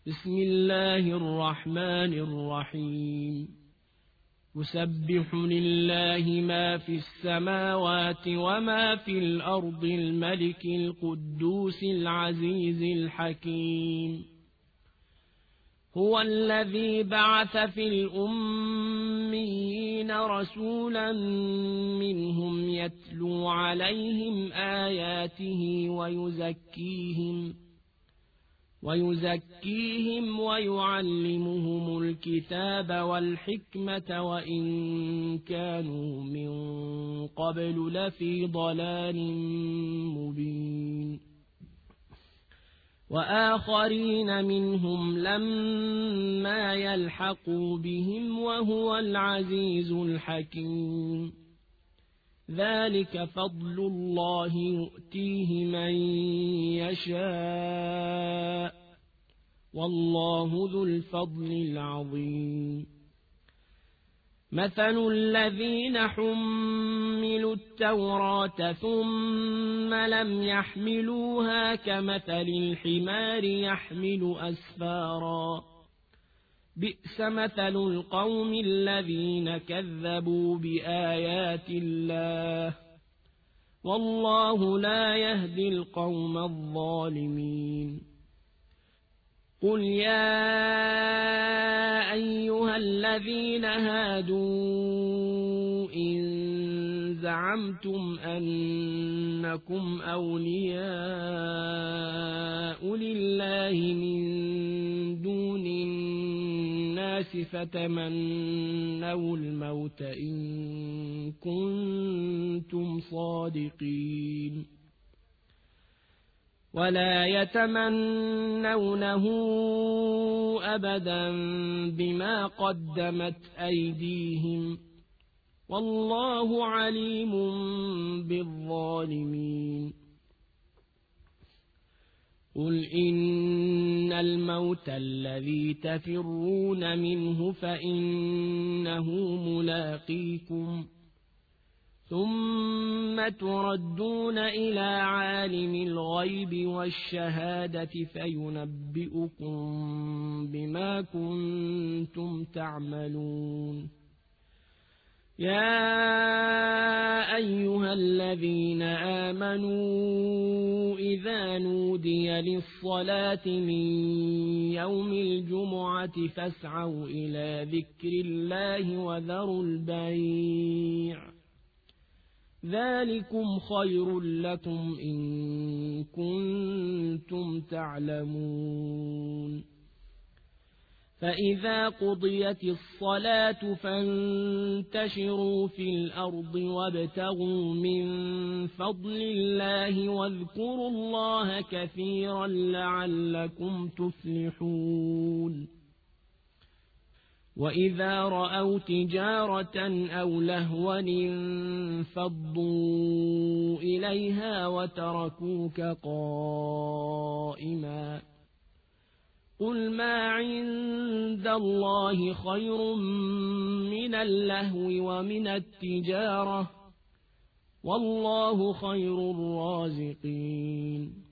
بسم الله الرحمن الرحيم يسبح لله ما في السماوات وما في الأرض الملك القدوس العزيز الحكيم هو الذي بعث في الأميين رسولا منهم يتلو عليهم آياته ويزكيهم ويعلمهم الكتاب والحكمة وإن كانوا من قبل لفي ضلال مبين وآخرين منهم لما يلحقوا بهم وهو العزيز الحكيم ذلك فضل الله يؤتيه من يشاء والله ذو الفضل العظيم مثل الذين حملوا التوراة ثم لم يحملوها كمثل الحمار يحمل أسفارا بئس مثل القوم الذين كذبوا بآيات الله والله لا يهدي القوم الظالمين قل يا أيها الذين هادوا إن زعمتم أنكم أولياء لله من دون الناس فتمنوا الموت إن كنتم صادقين ولا يتمنونه أبدا بما قدمت أيديهم والله عليم بالظالمين قل إن الموت الذي تفرون منه فإنه ملاقيكم ثم تردون إلى عالم الغيب والشهادة فينبئكم بما كنتم تعملون يا أيها الذين آمنوا إذا نودي للصلاة من يوم الجمعة فاسعوا إلى ذكر الله وذروا البيع ذلكم خير لكم إن كنتم تعلمون فإذا قضيت الصلاة فانتشروا في الأرض وابتغوا من فضل الله واذكروا الله كثيرا لعلكم تفلحون وإذا رأوا تجارة أو لهوا انفضوا إليها وتركوك قائما قل ما عند الله خير من اللهو ومن التجارة والله خير الرازقين